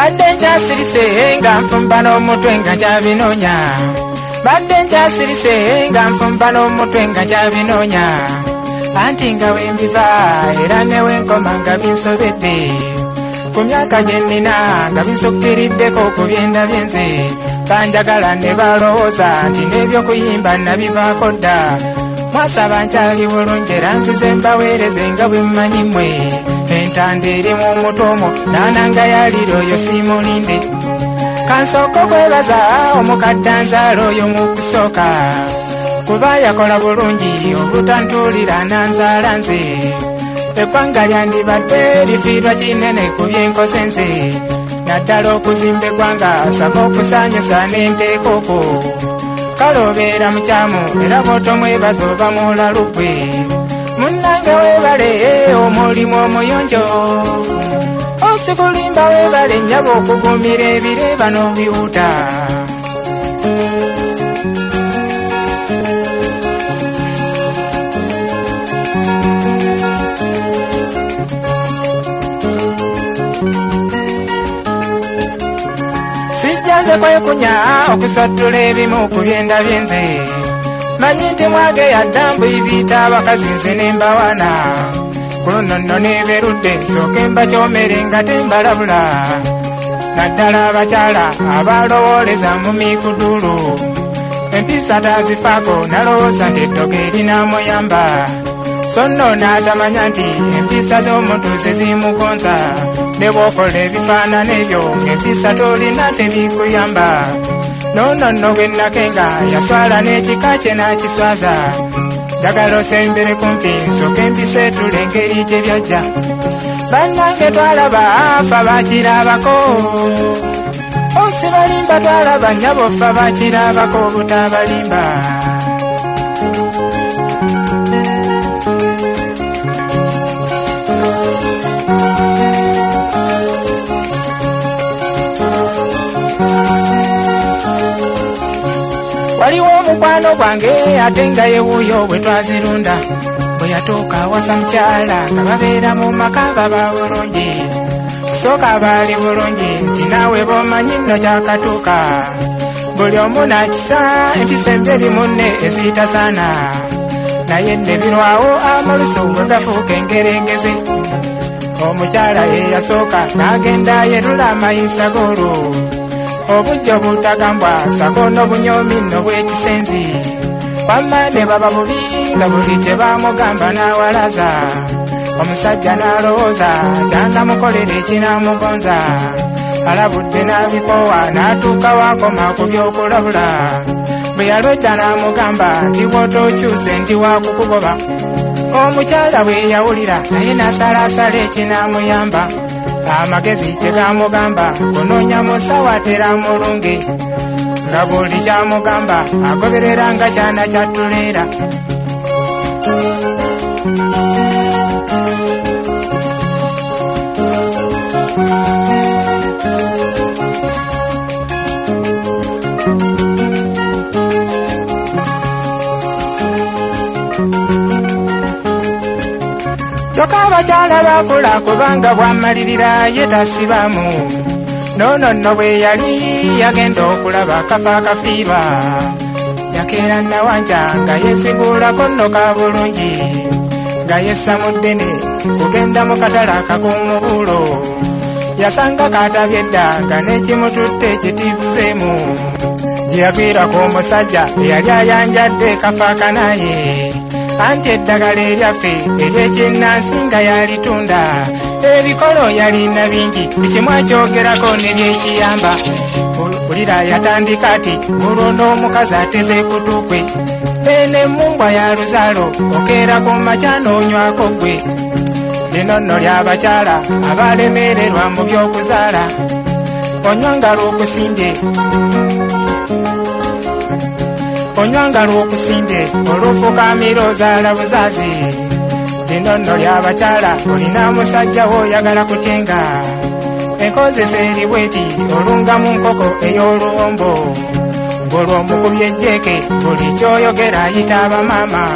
badde nkyasirise nga nfumba n'omutwe nga nkyabinoonya badde nkyasirise nga nfumba n'omutwe nga nkyabinoonya anti nga wembiva era newenkoma nga binsobedde ku myaka gye nnina nga binsukiriddeko ku byenda byenze banjagala ne balowooza nti n'ebyokuyimba nabivaako dda mwasaba nkyali bulungi era nzize mbaweereze nga bwe mmanyi mmwe entanda eri mu mutomo naananga yalira oyo simulinde kansooka okwebaza omukadde anzaala oyo mu kusooka kuba yakola bulungi obutantuulira nanzaala nze ebbanga lyandibadde lifiirwa kinene ku byenkoze nze naddala okuzimba eggwanga saba okusaanyusa n'enteekoko kale obeera mukyamu era bw'otomwebaza oba mulalugwe munnange weebale omulimu omuyonjo osikulimba weebale nnyaba okugumira ebireeba n'obiwuta sijjanze kwekunya okusattula ebimu ku byenda byenze manyi nti mwage yaddambu ibiita abakazi nze nembawana ku luno nno neberudde nsooke mbakyomere nga tembalabula naddala abakyala abalowooleza mu mikudulu empisa tazifaako nalowooza nti eddogo erinamuyamba so nno n'atamanya nti empisa z'omuntu zezimugonza ne bw'okola ebifaanana ebyo ng'empisa tolina tebikuyamba nono nno bwe nakenga yaswala n'ekika kye n'akiswaza njagala osembere kumpi nsooke mbiseetula engeri gye byajja bannange twalaba afa bakirabako osibalimba twalaba nnyabo ffa bakirabako obutabalimba waliwo omukwano gwange ate nga yewuuyo bwe twazirunda bwe yatuuka awasa mukyala nga babeera mu maka baba bulungi kusooka baali bulungi nti naawe b'omanyi nno kyakatuuka buli omu nakisa empisa emberi munne eziyitasaana naye nne birwawo amolusu bwe gafuuka engerengeze omukyala ye yasooka n'agenda yerula amayinsa g'olwo obujjo butagambwa sako n'obunyomi nno bw'ekisenzi wamma ne baba bubi nga buli gye baamugamba n'awalaza omusajja n'alowooza kyanamukolera ekinamugonza alabudde n'abikoowa n'atuuka waakoma ku by'okulabula bwe yalwedda n'amugamba ndi bw'otookyuse ndi waakukugoba omukyala bwe yawulira naye n'asalaasala ekinamuyamba amagezi kye gamugamba kunoonya musawo atera mulunge nga buli kyamugamba agoberera nga kyana kyattuleera kyokka abakyala bakula kubanga bwamalirira ye tasibamu nono nno bwe yali yagenda okulaba kafa akafiiba yakeera nawanja nga yesigulako nno ka bulungi nga yessa muddene kugenda mu katala kakumubuulo yasanga katabye dda nga n'ekimututte kitivuzeemu gye yagwirako omusajja eyali ayanjadde kafa akanaye anti eddagala eryaffe ery'ekinnansi nga yalitunda ebikolo yalina bingi ekimu akyogerako nebyekiyamba ulira yatandika ati olwo n'omukazi ateze kutukwe ene mumbwa ya luzaalo okeera ku makya n'onywako gwe lino nno lyabakyala abalemererwa mu by'okuzaala onywanga lw'okusinde onywanga lw'okusinde olw'ofukamira ozaala buzaazi lino nno lyabakyala olina musajja wo oyagala kutenga enkozesa eri bweti olunga mu nkoko ey'oluwombo ng'olw'omukubye ejjeeke buli kyoyogera ayita abamaama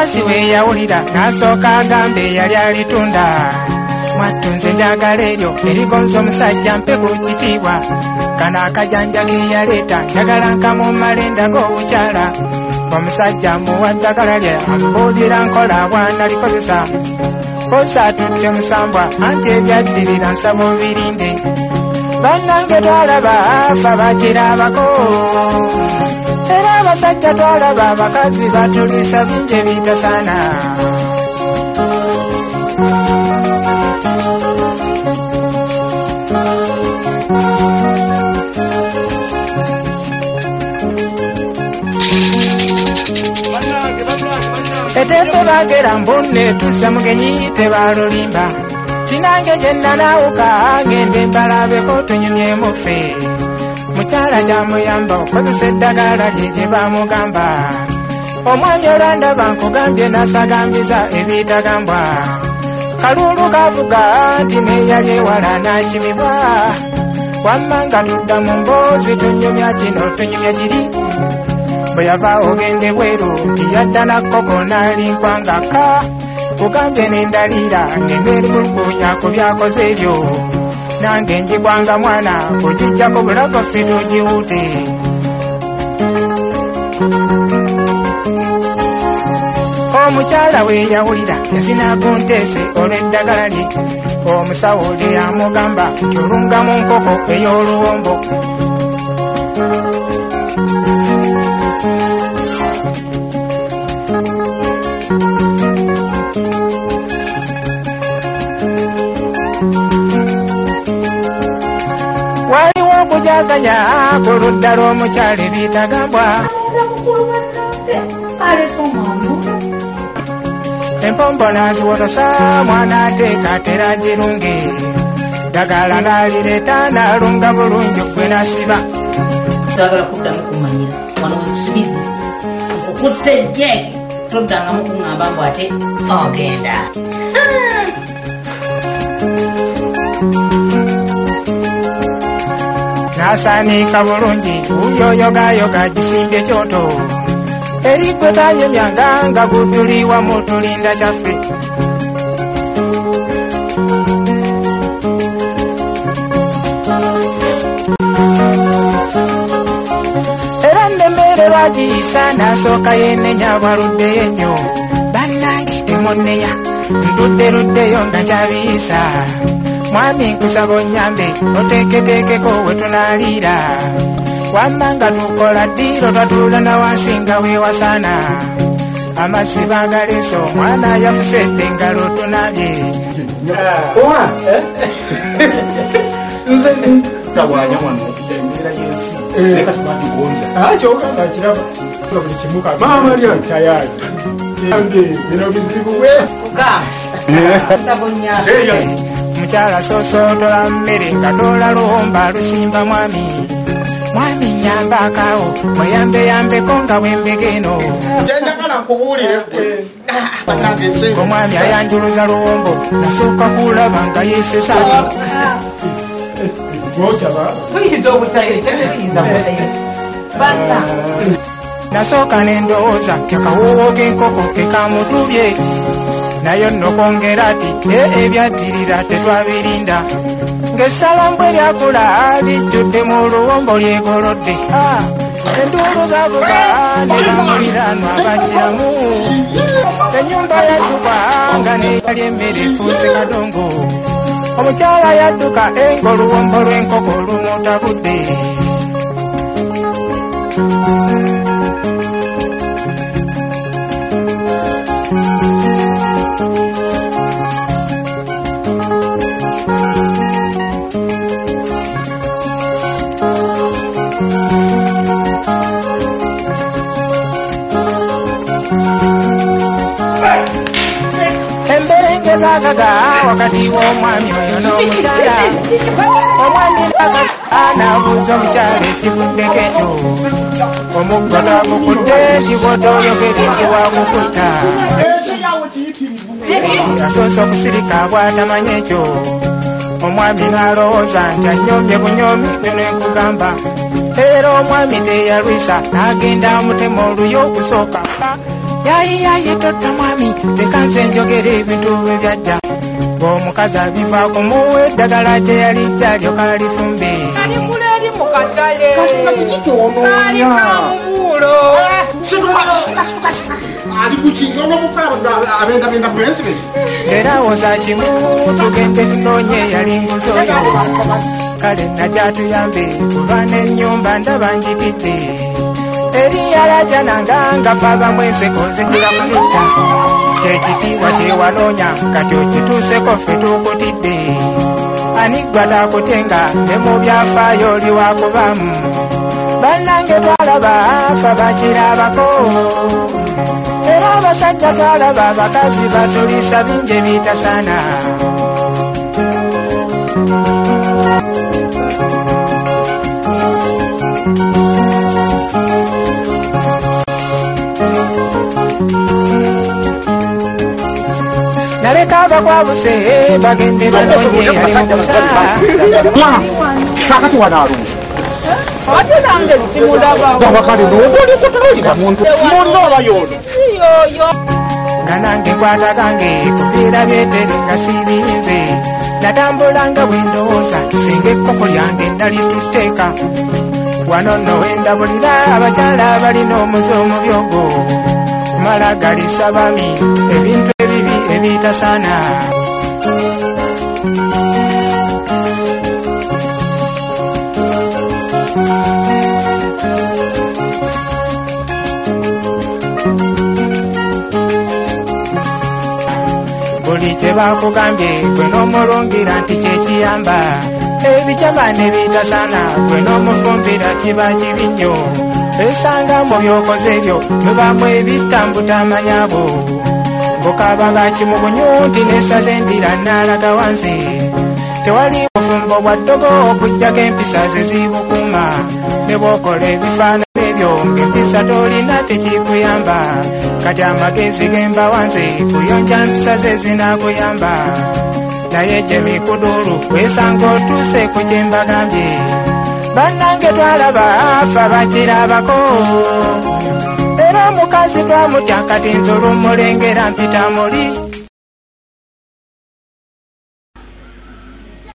mukazi we yawulira n'asooka agambe yali alitunda mwatunze njagala eryo erigonza omusajja mpe ku kitiibwa kano akajanja ke yaleeta njagala nkamumala g'obukyala omusajja muwa ddagala lye amubuulira nkola bwana likozesa kosa atutte musambwa anti ebyaddirira nsaba obirinde bannange twalaba afa bakirabako era abasajja twalaba abakazi batuliisa bingi ebitasaana etefe bagera mbunne tusa mugenyi tebalulimba kinange gyenna naawuka ngende mbalabeko tunyumye mufe mukyala kyamuyamba okozesa eddagala lye gye bamugamba omwami olwandaba nkugambye nasagambiza ebitagambwa kalulu kavuga nti neyali ewala nakimibwa wamma nga tudda mu mboozi tunyumya kino tunyumya kiri bwe yava ogende bweru yadda nakkoko nalinkwangaka kugambye nendaliira ngenderikulukunya ku byakoze ebyo nange njigwanga mwana okijjako bulago ffe tugiwute omukyala we yawulira yazinagunteese olw'eddagala lye omusawo lye yamugamba nti olungamu nkoko ey'oluwombo waliwo okujaganya ku ludda lw'omukyala ebitagambwa empombo naziwotosa mwana ateekatera girunge ddagala nalireeta nalunga bulungi gwe nasiba saagala kuddamu kumanyira wano wekusibire okutta ejjeeke toddangamu kuŋŋamba mbu ate ogenda nasaanika bulungi uyoyogayoga gisimbye kyoto eri gwe tanyumyanga nga gutuliwa mu tulinda kyaffe era ndemere lwagiyisa nasooka yenenya bwaluddeyo ennyo bannange temunneya ntudderuddeyo nga kyabiyisa mwami nkusaba onyambe oteeketeekeko we tunaaliira wamma nga tukola ddiiro twatuula na wansi nga weewasaana amazzi bagaleese omwana yafusedde engalo tunabye nze tabwanya wano embeera y'ensi leka tubadigonza kyogamba kiraba buli kimuka maama lya tayari yange bino bizibu we mukyala soosootola mmere nga toola luwomba lusimba mwami mwami nyamba akaawo mweyambeyambeko nga bwembegeno gyenjagala nkubuulire omwami ayanjuluza luwombo nasooka kulaba nga yeesesaati nasooka nendowooza kekawoowo k'enkoko kekamutubye nayo nno kwongera ati ebyaddirira tetwabirinda ng'essalambu eryakula lijjudde mu luwombo lyegolodde enduulu zavuga ne bamuliraanwa bajjiramu ennyumba yadduka nga neyali emmere efuuse kadongo omukyala yadduka engo oluwombo lw'enkoko lumutabudde ezagaga wakati w'omwami oyo n'omukyala omwami anabuuza omukyala ekivuddeko ekyo omuggono agukudde ekibodo oyogedde wagukutta yasoose okusirika bw'atamanya ekyo omwami n'alowooza nti anyombye bunyomi byono enkugamba era omwami teyalwisa n'agenda amutema oluyo okusooka yayi totta mwami leka nze njogera ebintu bwe byajja ng'omukazi abivaako muwe eddagala gye yali gyalyoka lifumbe era woza kimu tugende tunoonye yali nguzi oyo kale najatuyambe kuba n'ennyumba ndaba njitidde eriyalajananga ngafa bamweseko nzijula kulutta kyekitiibwa kyewanoonya kati okituuseko ffe tukutidde aniggwa takutenga ne mu byafaayo oli wakubamu bannange twalaba afa bakirabako era abasajja twalaba abakazi batulisa bingi ebitasaana naleka abakwabuse bagende banonye alimukusa kakati wanaalu ate nange simulaba abakali nogoli kutulira muntu monoobayono nga nange nkwata kange kufiira byetere nga sirinze natambulanga bwendowooza singa ekkoko lyange nalitutteeka wano nno wendabulira abakyala abalina omuze omubyogo kumala galisa bami ebintu ebibi ebitasaana buli kye bakugambye gwe n'omulungira nti kyekiyamba ebijama nebitasaana gwe n'omufumbira kiba kibi nnyo esanga mu byokoze ebyo mubamu ebitambutamanyabo ngokabanga kimugunyu nti nesaze endira nalaga wansi tewali bufumbo bwa ddogo okujjako empisa ze zibukuuma ne bwokola ebifaanano ebyo ng'empisa tolina tekikuyamba kati amagezi gemba wansi kuyonja mpisa ze zinakuyamba naye gye mikudulu wesanga otuuse ku kyembagambye bannange twalaba afa bakirabako era omukazi twamutya kati nze olumulengera mpita muli